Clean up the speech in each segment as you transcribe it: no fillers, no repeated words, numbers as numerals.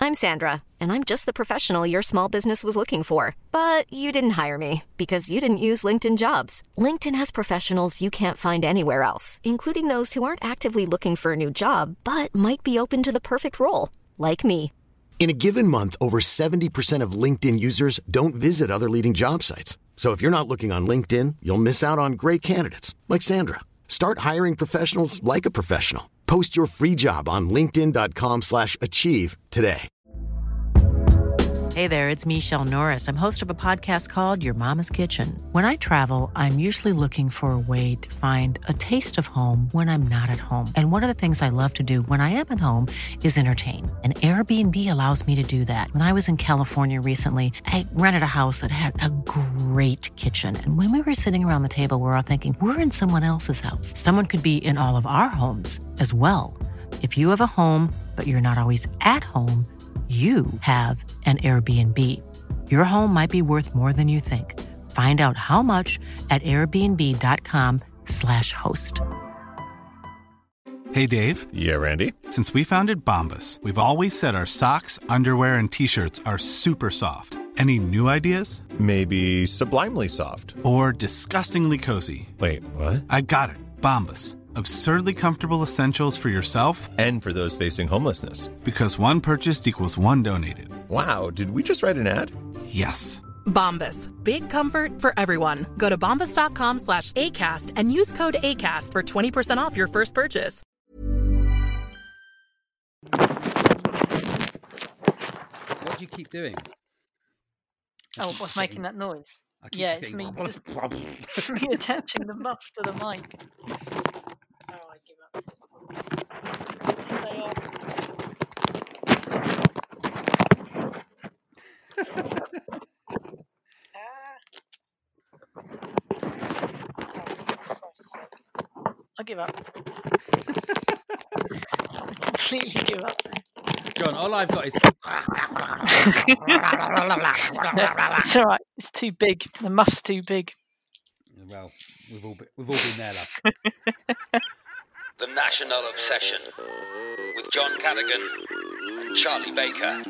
I'm Sandra, and I'm just the professional your small business was looking for. But you didn't hire me because you didn't use LinkedIn Jobs. LinkedIn has professionals you can't find anywhere else, including those who aren't actively looking for a new job, but might be open to the perfect role, like me. In a given month, over 70% of LinkedIn users don't visit other leading job sites. So if you're not looking on LinkedIn, you'll miss out on great candidates like Sandra. Start hiring professionals like a professional. Post your free job on linkedin.com/achieve today. Hey there, it's Michelle Norris. I'm host of a podcast called Your Mama's Kitchen. When I travel, I'm usually looking for a way to find a taste of home when I'm not at home. And one of the things I love to do when I am at home is entertain. And Airbnb allows me to do that. When I was in California recently, I rented a house that had a great kitchen. And when we were sitting around the table, we were all thinking, we're in someone else's house. Someone could be in all of our homes as well. If you have a home, but you're not always at home, you have an Airbnb. Your home might be worth more than you think. Find out how much at airbnb.com/host. Hey, Dave. Yeah, Randy. Since we founded Bombas, we've always said our socks, underwear, and T-shirts are super soft. Any new ideas? Maybe sublimely soft. Or disgustingly cozy. Wait, what? I got it. Bombas. Absurdly comfortable essentials for yourself and for those facing homelessness. Because one purchased equals one donated. Wow, did we just write an ad? Yes. Bombas. Big comfort for everyone. Go to bombas.com/ACAST and use code ACAST for 20% off your first purchase. What do you keep doing? Oh, what's making that noise? Yeah, it's me just reattaching the muff to the mic. Oh, I give up. This is pointless. Stay on. I give up. I completely give up. John, all I've got is... It's all right. It's too big. The muff's too big. Well, we've all been there, love. The National Obsession with John Callaghan and Charlie Baker.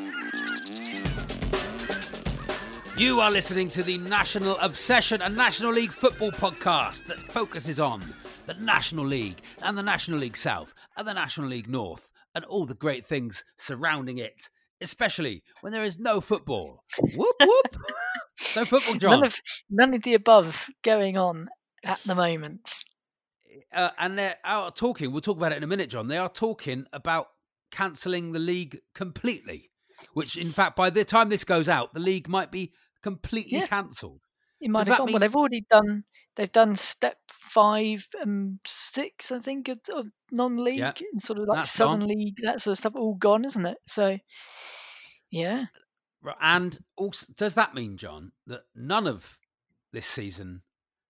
You are listening to the National Obsession, a National League football podcast that focuses on the National League and the National League South and the National League North and all the great things surrounding it, especially when there is no football. Whoop, whoop. No football, John. None of the above going on at the moment. And they're out talking, we'll talk about it in a minute, John. They are talking about cancelling the league completely, which, in fact, by the time this goes out, the league might be completely cancelled. It might have gone. Well, they've already done. They've done step 5 and 6, I think, of non-league and sort of like Southern League, that sort of stuff. All gone, isn't it? So, yeah. And also, does that mean, John, that none of this season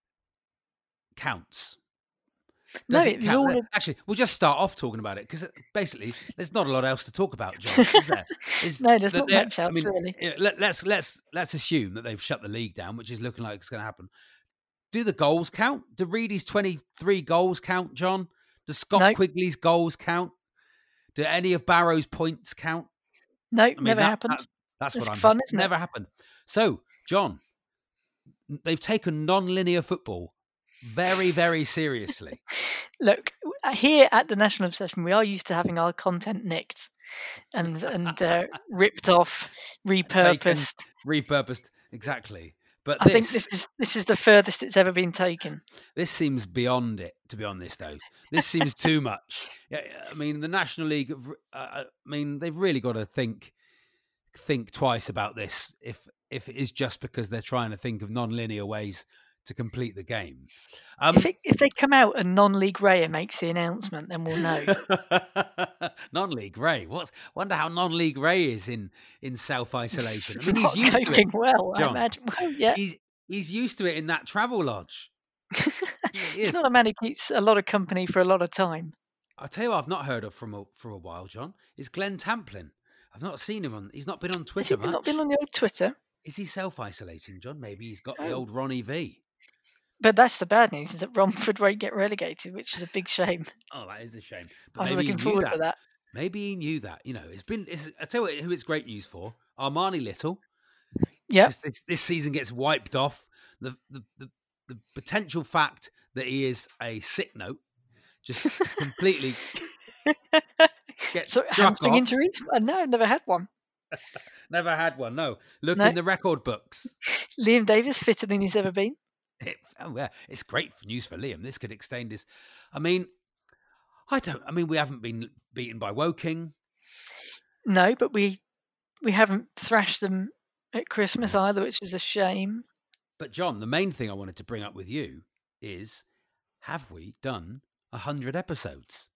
counts? No, it was all... Actually, we'll just start off talking about it because basically there's not a lot else to talk about, John, is there? No, there's not much else, really. Let's assume that they've shut the league down, which is looking like it's going to happen. Do the goals count? Do Reedy's 23 goals count, John? Do Scott Quigley's goals count? Do any of Barrow's points count? No, never happened. That's what I'm... fun, isn't it? Never happened. So, John, they've taken non-linear football very, very seriously. Look, here at the National Obsession, we are used to having our content nicked and ripped off, repurposed. Repurposed, exactly. But I think this is the furthest it's ever been taken. This seems beyond it, to be honest, though. This seems too much. I mean, the National League, they've really got to think twice about this if it is just because they're trying to think of non-linear ways to complete the game. If they come out and non-league Raya makes the announcement, then we'll know. Non-league Ray. Wonder how non-league Ray is in self-isolation. I mean, he's used to it. Well, John, I imagine. Well, yeah. He's used to it in that travel lodge. He's not a man who keeps a lot of company for a lot of time. I'll tell you what I've not heard of for a while, John, is Glenn Tamplin. I've not seen him he's not been on Twitter much. Has he not been on the old Twitter? Is he self-isolating, John? Maybe he's got the old Ronnie V. But that's the bad news, is that Romford won't get relegated, which is a big shame. Oh, that is a shame. But I was looking forward to that. Maybe he knew that. I tell you who it's great news for: Armani Little. Yeah. This season gets wiped off. The potential fact that he is a sick note just completely gets hamstring injuries. No, never had one. Never had one. No, look in the record books. Liam Davis fitter than he's ever been. It's great news for Liam. This could extend his. We haven't been beaten by Woking. No, but we haven't thrashed them at Christmas either, which is a shame. But John, the main thing I wanted to bring up with you is, have we done 100 episodes?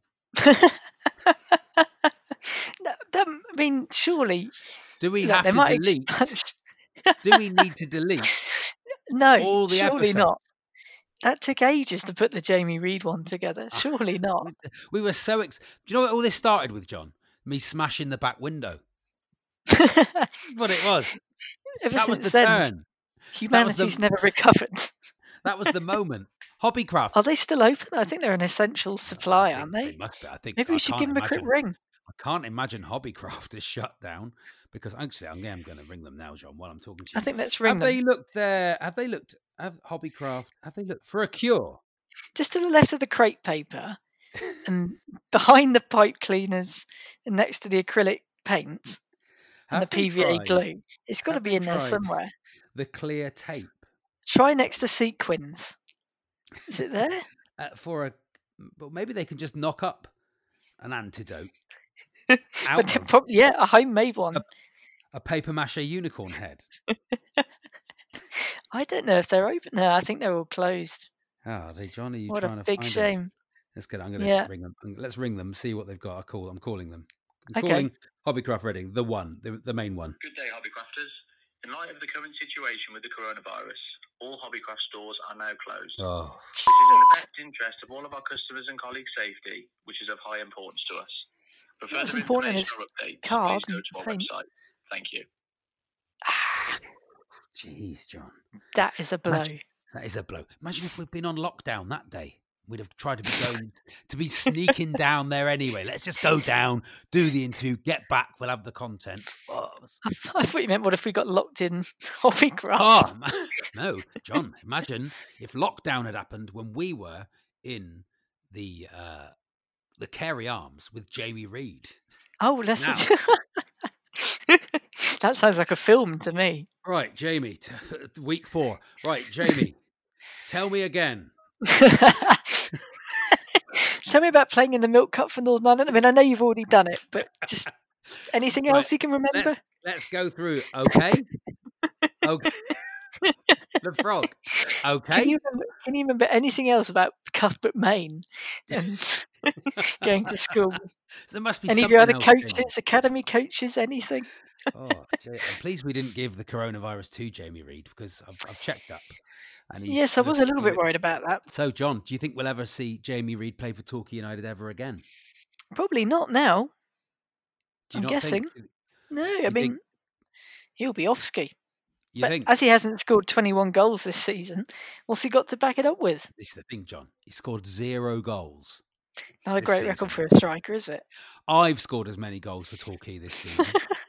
Surely. Do we have to delete? Do we need to delete? No, all the surely episodes? not. That took ages to put the Jamie Reid one together. Surely not. We were so. Do you know what all this started with, John? Me smashing the back window. That's what it was. Ever that since was the then, turn. Humanity's never recovered. That was the moment. Hobbycraft. Are they still open? I think they're an essential supply, aren't they? They must be. I think maybe we should give them a quick ring. I can't imagine Hobbycraft is shut down because actually I am going to ring them now, John, while I'm talking to you. I think let's ring them. Have they looked there? Have Hobbycraft? Have they looked for a cure? Just to the left of the crate paper, and behind the pipe cleaners, and next to the acrylic paint and the PVA glue, it's got to be in there somewhere. The clear tape. Try next to sequins. Is it there? But maybe they can just knock up an antidote. Probably, a homemade one. A paper mache unicorn head. I don't know if they're open. No, I think they're all closed. Oh, are they, John? Are you what trying a to big find shame. Them? That's good. I'm going to ring them. Let's ring them. See what they've got. I'm calling them. I'm okay. calling Hobbycraft Reading, the main one. Good day, Hobbycrafters. In light of the current situation with the coronavirus, all Hobbycraft stores are now closed. Oh. This is in the best interest of all of our customers and colleagues' safety, which is of high importance to us. For further information or updates, please go to our website. Thank you. Jeez, John. That is a blow. That is a blow. Imagine if we'd been on lockdown that day. We'd have tried to be sneaking down there anyway. Let's just go down, do the interview, get back. We'll have the content. Oh, I thought you meant what if we got locked in Hobbycraft? Oh, no, John. Imagine if lockdown had happened when we were in the Carey Arms with Jamie Reid. Oh, that sounds like a film to me. Right, Jamie. Week 4. Right, Jamie. Tell me again. Tell me about playing in the Milk Cup for Northern Ireland. I mean, I know you've already done it, but just anything else you can remember? Let's go through. Okay. Okay. The frog. Okay. Can you remember anything else about Cuthbert, Maine, and going to school? There must be any of your other coaches, academy coaches, anything? Oh, I'm pleased we didn't give the coronavirus to Jamie Reid because I've checked up. And yes, I was a little bit worried about that. So, John, do you think we'll ever see Jamie Reid play for Torquay United ever again? Probably not now. I'm guessing. Think? No, I mean, he'll be off ski. You think? As he hasn't scored 21 goals this season, what's he got to back it up with? This is the thing, John. He scored 0 goals. Not a great record for a striker, is it? I've scored as many goals for Torquay this season.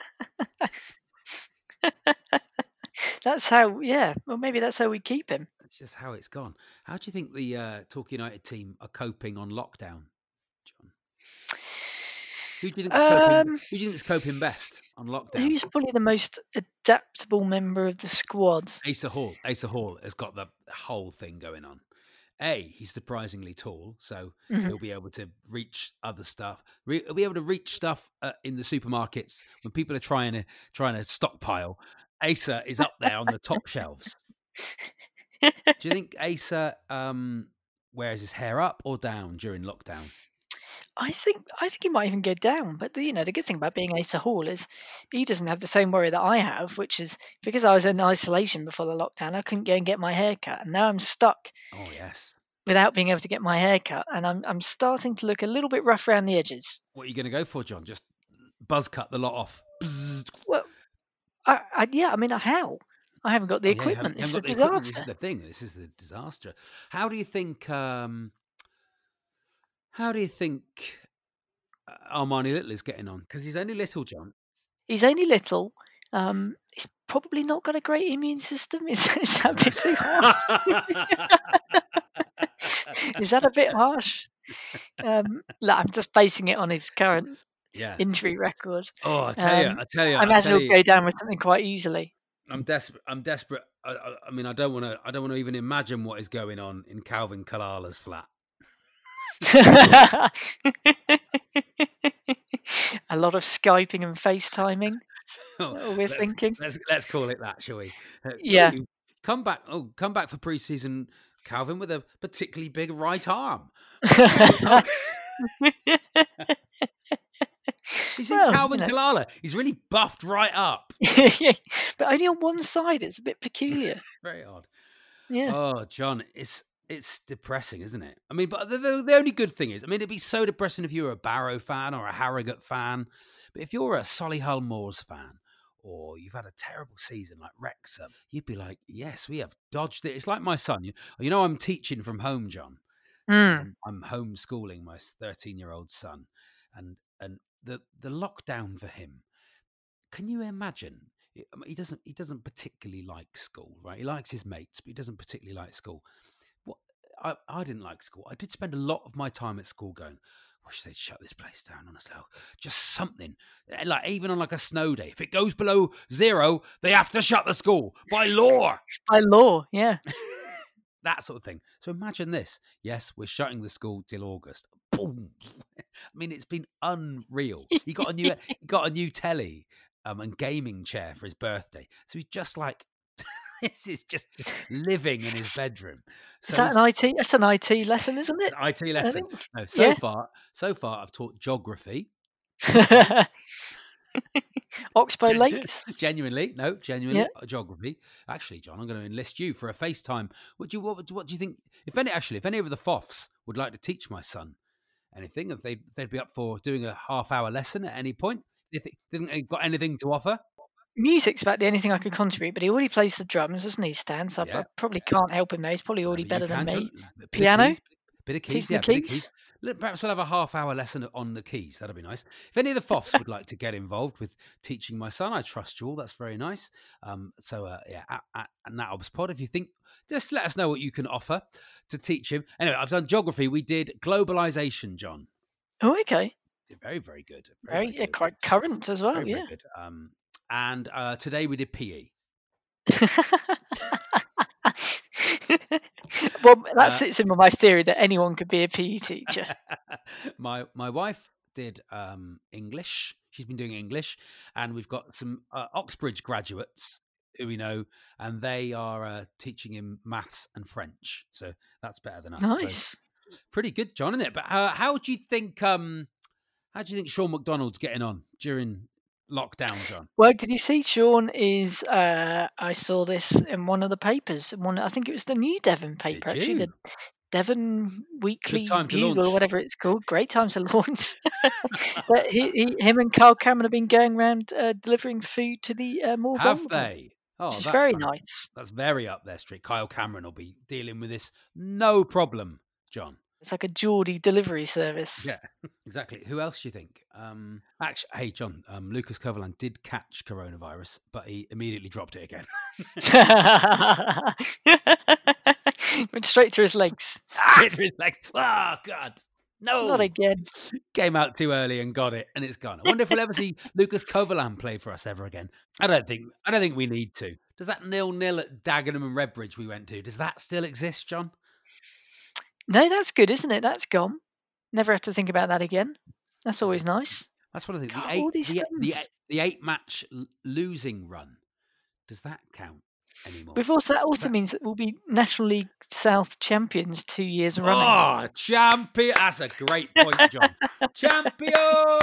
That's how, well, maybe that's how we keep him. That's just how it's gone. How do you think the Torquay United team are coping on lockdown, John? Who do you think is coping best on lockdown? Who's probably the most adaptable member of the squad? Asa Hall. Asa Hall has got the whole thing going on. He's surprisingly tall, so he'll be able to reach other stuff. He'll be able to reach stuff in the supermarkets when people are trying to stockpile. Asa is up there on the top shelves. Do you think Asa wears his hair up or down during lockdown? I think he might even go down. But the good thing about being Asa Hall is he doesn't have the same worry that I have, which is because I was in isolation before the lockdown, I couldn't go and get my hair cut, and now I'm stuck. Oh yes. Without being able to get my hair cut, and I'm starting to look a little bit rough around the edges. What are you going to go for, John? Just buzz cut the lot off? Well, I mean, how? I haven't got the equipment. It's a disaster. This is the thing. This is the disaster. How do you think Armani Little is getting on? Because he's only little, John. He's only little. He's probably not got a great immune system. Is that a bit too harsh? Is that a bit harsh? Look, I'm just basing it on his current injury record. Oh, I tell you. I imagine he'll go down with something quite easily. I'm desperate. I mean, I don't want to even imagine what is going on in Calvin Kalala's flat. A lot of Skyping and FaceTiming. We're thinking. Let's call it that, shall we? Yeah. Come back for pre-season, Calvin, with a particularly big right arm. You see, Calvin Kalala, he's really buffed right up. Yeah, but only on one side. It's a bit peculiar. Very odd. Yeah. Oh, John, it's depressing, isn't it? I mean, but the only good thing is, I mean, it'd be so depressing if you were a Barrow fan or a Harrogate fan. But if you're a Solihull Moors fan, or you've had a terrible season like Wrexham, you'd be like, yes, we have dodged it. It's like my son. You know, I'm teaching from home, John. I'm homeschooling my 13-year-old son. And the lockdown for him, can you imagine? He doesn't particularly like school, right? He likes his mates, but he doesn't particularly like school. I didn't like school. I did spend a lot of my time at school going, wish they'd shut this place down, honestly. Just something. Like, even on like a snow day, if it goes below 0, they have to shut the school by law. By law, yeah. That sort of thing. So imagine this. Yes, we're shutting the school till August. Boom. I mean, it's been unreal. He got a new telly and gaming chair for his birthday. So he's just like, this is just living in his bedroom. So is that an IT? That's an IT lesson, isn't it? An IT lesson. No, so far, I've taught geography. Oxbow Lakes. Genuinely, geography. Actually, John, I'm going to enlist you for a FaceTime. What do you think? If any of the FOFs would like to teach my son anything, if they'd be up for doing a half-hour lesson at any point, if they've got anything to offer. Music's about the only thing I could contribute, but he already plays the drums, doesn't he, Stan? So I probably can't help him there. He's probably already better than me. Piano? Bit of keys. Perhaps we'll have a half-hour lesson on the keys. That'd be nice. If any of the FOFs would like to get involved with teaching my son, I trust you all. That's very nice. At NatObsPod, if you think, just let us know what you can offer to teach him. Anyway, I've done geography. We did globalization, John. Oh, okay. Very, very good. Very good. Quite current as well, very good. And today we did PE. Well, that fits in with my theory that anyone could be a PE teacher. My wife did English. She's been doing English, and we've got some Oxbridge graduates who we know, and they are teaching him maths and French. So that's better than us. Nice, so, pretty good, John, isn't it? But how do you think Sean McDonald's getting on during lockdown, John? Well, did you see Sean is I saw this in one of the papers, I think it was the New Devon paper, actually, the Devon Weekly Bugle or whatever it's called. Great time to launch. But him and Carl Cameron have been going around delivering food to the more vulnerable. Have they? Oh, that's very nice. That's very up their street. Kyle Cameron will be dealing with this no problem, John. It's like a Geordie delivery service. Yeah, exactly. Who else do you think? Actually, hey, John, Lucas Coverland did catch coronavirus, but he immediately dropped it again. Went straight to his legs. Straight to his legs. Oh, God. No. Not again. Came out too early and got it, and it's gone. I wonder if we'll ever see Lucas Coverland play for us ever again. I don't think we need to. Does that 0-0 at Dagenham and Redbridge we went to, does that still exist, John? No, that's good, isn't it? That's gone. Never have to think about that again. That's always nice. That's what I think. The 8-match losing run, does that count anymore? That also means that we'll be National League South champions 2 years running. Oh, champion! That's a great point, John. Champion!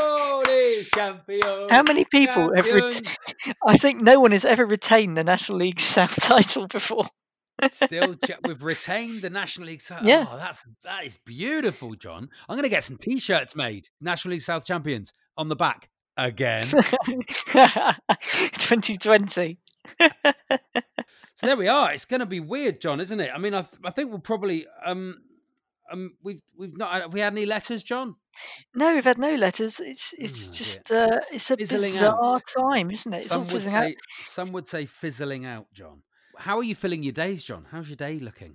How many people I think no one has ever retained the National League South title before. We've retained the National League South. Yeah. Oh, that is beautiful, John. I'm going to get some T-shirts made. National League South champions on the back again. 2020. So there we are. It's going to be weird, John, isn't it? I mean, I think we'll probably. we've not. Have we had any letters, John? No, we've had no letters. It's just it's a fizzling bizarre time, isn't it? It's all fizzling out. Some would say fizzling out, John. How are you filling your days, John? How's your day looking?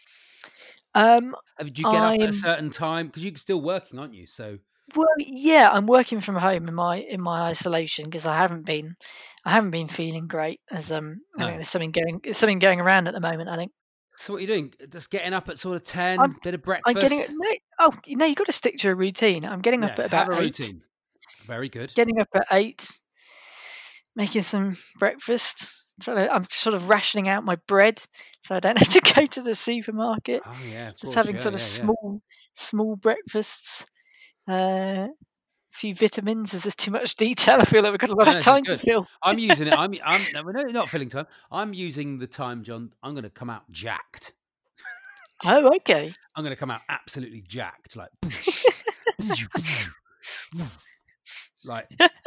Did you get up at a certain time? Because you're still working, aren't you? So. Well, yeah, I'm working from home in my isolation because I haven't been feeling great. As I think there's something going around at the moment. I think. So what are you doing? Just getting up at sort of 10, bit of breakfast? I'm getting you've got to stick to a routine. I'm getting up at about 8. Routine. Very good. Getting up at 8, making some breakfast. I'm sort of rationing out my bread so I don't have to go to the supermarket. Oh yeah, just having small breakfasts. A few vitamins. There's too much detail. I feel like we've got a lot of time to fill. I'm using it. I'm not filling time. I'm using the time, John. I'm going to come out jacked. Oh, okay. I'm going to come out absolutely jacked, like, like.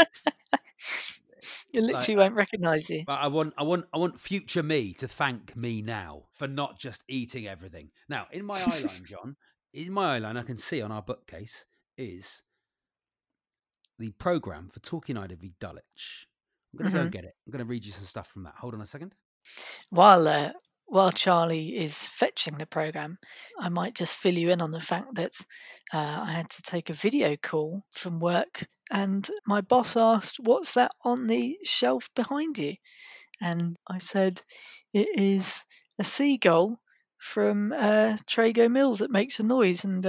You literally won't recognise you. But I want future me to thank me now for not just eating everything. Now, in my eyeline, John, I can see on our bookcase is the programme for Torquay United v Dulwich. I'm going to go and get it. I'm going to read you some stuff from that. Hold on a second. While Charlie is fetching the programme, I might just fill you in on the fact that I had to take a video call from work and my boss asked, "What's that on the shelf behind you?" And I said, "It is a seagull from Trago Mills that makes a noise." And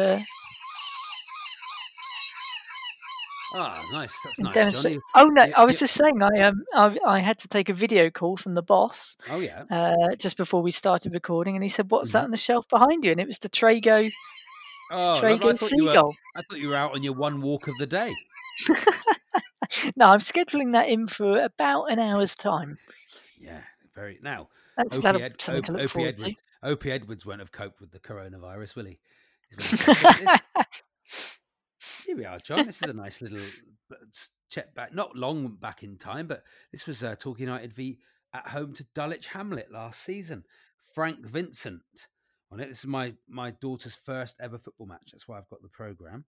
nice. That's nice, Johnny. Oh no, I was just saying I had to take a video call from the boss. Oh yeah. Just before we started recording, and he said, "What's that on the shelf behind you?" And it was the Trago seagull. I thought you were out on your one walk of the day. No, I'm scheduling that in for about an hour's time. Yeah, very. Now, that's something to look forward to. Opie Edwards won't have coped with the coronavirus, will he? Here we are, John. This is a nice little check back, not long back in time, but this was Torquay United v at home to Dulwich Hamlet last season. Frank Vincent on it. This is my daughter's first ever football match. That's why I've got the programme.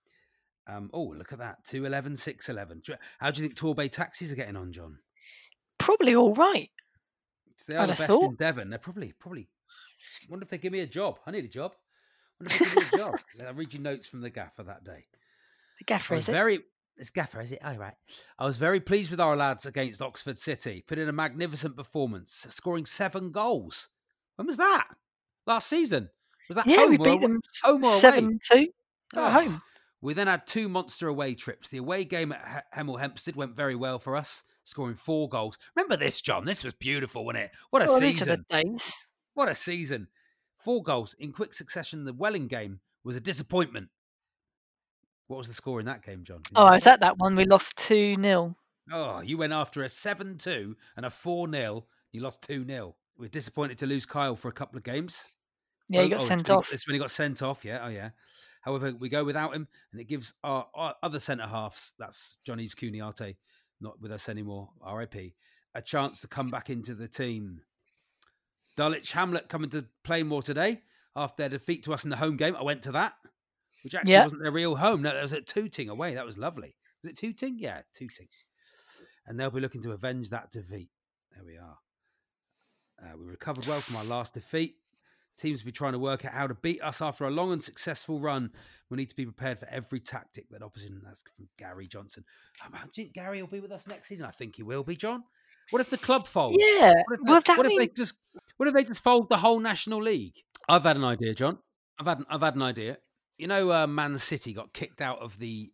Look at that. 2-11, 6-11. How do you think Torbay taxis are getting on, John? Probably all right. They are the best in Devon. They're probably. Wonder if they give me a job. I need a job. Wonder if they give me a job. I'll read you notes from the gaffer that day. The gaffer, is it? It's gaffer, is it? Oh, right. I was very pleased with our lads against Oxford City. Put in a magnificent performance, scoring 7 goals. When was that? Last season? Was that home? We beat them 7-2 at home. We then had 2 monster away trips. The away game at Hemel Hempstead went very well for us, scoring 4 goals. Remember this, John? This was beautiful, wasn't it? What a season. What a season. 4 goals in quick succession. The Welling game was a disappointment. What was the score in that game, John? I was at that one. We lost 2-0. Oh, you went after a 7-2 and a 4-0. You lost 2-0. We're disappointed to lose Kyle for a couple of games. Yeah, he got sent off. It's when he got sent off, yeah. Oh, yeah. However, we go without him, and it gives our other centre-halves, that's Johnny Cooney-Arte, not with us anymore, RIP, a chance to come back into the team. Dulwich Hamlet coming to Plainmoor today after their defeat to us in the home game. I went to that, which actually wasn't their real home. No, that was at Tooting away. That was lovely. Was it Tooting? Yeah, Tooting. And they'll be looking to avenge that defeat. There we are. We recovered well from our last defeat. Teams will be trying to work out how to beat us after a long and successful run. We need to be prepared for every tactic that opposition. That's from Gary Johnson. Do you think Gary will be with us next season? I think he will be, John. What if the club folds? Yeah. What if they just fold the whole National League? I've had an idea, John. I've had an idea. You know, Man City got kicked out of the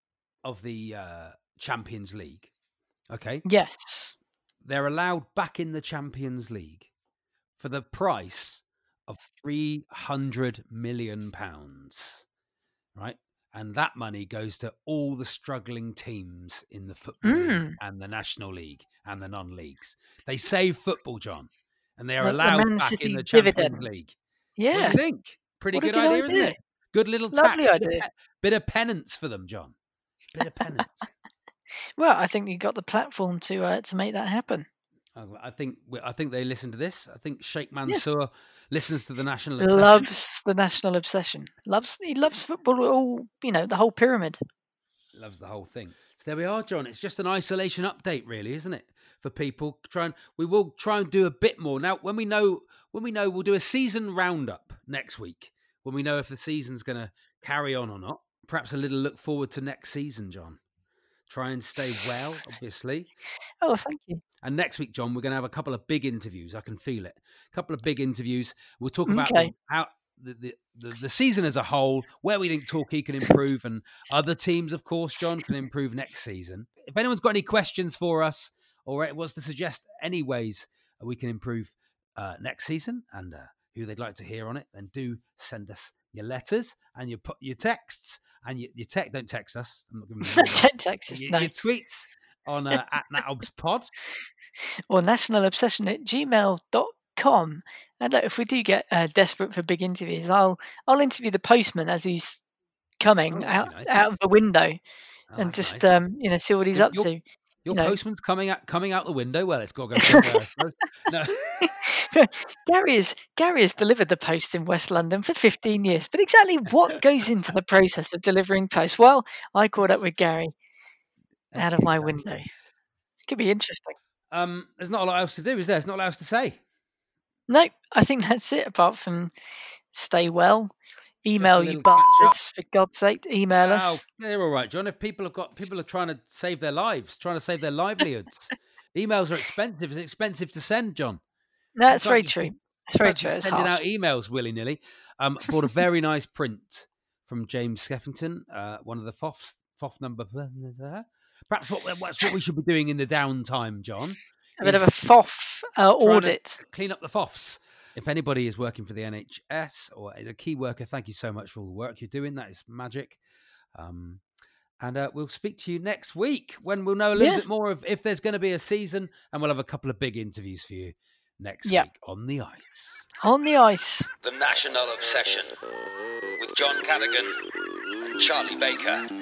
Champions League. Okay. Yes. They're allowed back in the Champions League for the price of £300 million, right? And that money goes to all the struggling teams in the Football League and the National League and the non-leagues. They save football, John, and they are allowed back in the Champions League. Yeah. What do you think? Pretty good idea, isn't it? Good little tax. Bit of penance for them, John. Bit of penance. Well, I think you've got the platform to make that happen. I think they listen to this. I think Sheikh Mansour listens to the National Obsession. Loves the National Obsession. He loves football. All the whole pyramid. Loves the whole thing. So there we are, John. It's just an isolation update, really, isn't it? For people, we will try and do a bit more now. When we know, we'll do a season roundup next week. When we know if the season's going to carry on or not. Perhaps a little look forward to next season, John. Try and stay well, obviously. Oh, thank you. And next week, John, we're going to have a couple of big interviews. I can feel it. A couple of big interviews. We'll talk about how the season as a whole, where we think Torquay can improve, and other teams, of course, John, can improve next season. If anyone's got any questions for us or wants to suggest any ways we can improve next season and who they'd like to hear on it, then do send us your letters and your texts. And your don't text us. I'm not giving you don't text us. Your tweets on at NatObsPod or nationalobsession@gmail.com. And look, if we do get desperate for big interviews, I'll interview the postman as he's coming out of the window, and just nice. See what he's up to. Your postman's coming out the window. Well, it's got to go somewhere. No. Gary has delivered the post in West London for 15 years. But exactly what goes into the process of delivering post? Well, I caught up with Gary out of my window. It could be interesting. There's not a lot else to do, is there? There's not a lot else to say. No, I think that's it. Apart from stay well. Email you bastards, for God's sake. Email us. They're all right, John. If people are trying to save their lives, trying to save their livelihoods. Emails are expensive. It's expensive to send, John. That's very true. It's very true. It's sending out emails willy-nilly. Bought a very nice print from James Skeffington, one of the FOF number. Perhaps what's what we should be doing in the downtime, John. A bit of a FOF audit. Clean up the FOFs. If anybody is working for the NHS or is a key worker, thank you so much for all the work you're doing. That is magic. And we'll speak to you next week when we'll know a little bit more of if there's going to be a season, and we'll have a couple of big interviews for you next week on the ice. On the ice. The National Obsession with John Cadogan and Charlie Baker.